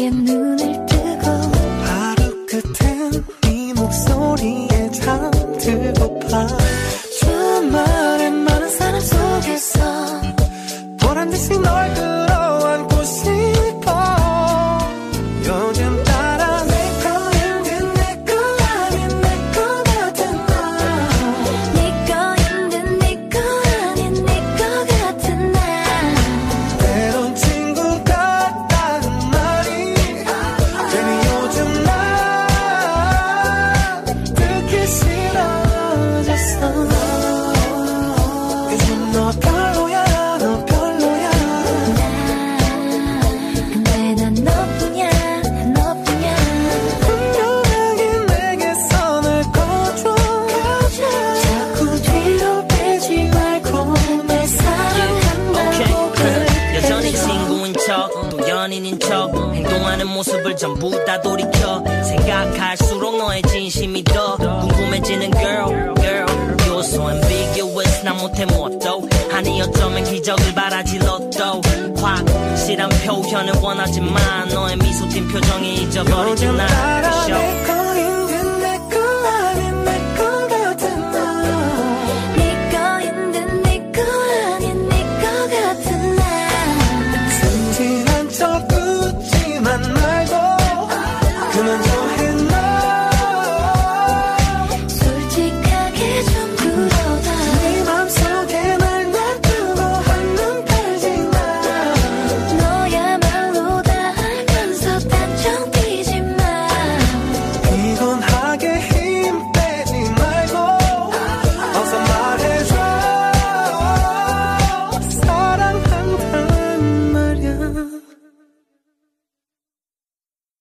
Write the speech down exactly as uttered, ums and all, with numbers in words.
내게 눈을 뜨고 하루 끝엔 네 목소리에 잠들고파 주말엔 많은 사람 속에서 보란듯이 널 끌어안고 싶어 요즘 따라 내 거인 듯 내 거 아닌 내 거 같은 날 네 거인 듯 네 거 아닌 내 거 같은 날 때론 친구 같다는 말이 괜히 요즘 난 듣기 싫어졌어 요즘 너 별로야 너 별로야 근데 난 너뿐이야 너뿐이야 분명하게 내게 선을 꺼줘 자꾸 뒤로 빼지 말고 날 사랑한다고 그래 여전히 친구인 척, 또 연인인 척 행동하는 모습을 전부 다 돌이켜 생각할수록 너의 진심이 더 궁금해지는 girl, girl You're so ambiguous 난 못해 무엇도 아니 어쩌면 기적을 바라지 로또 확실한 표현을 원하지만 너의 미소 띈 표정이 잊어버리지 요즘 나 따라 그 내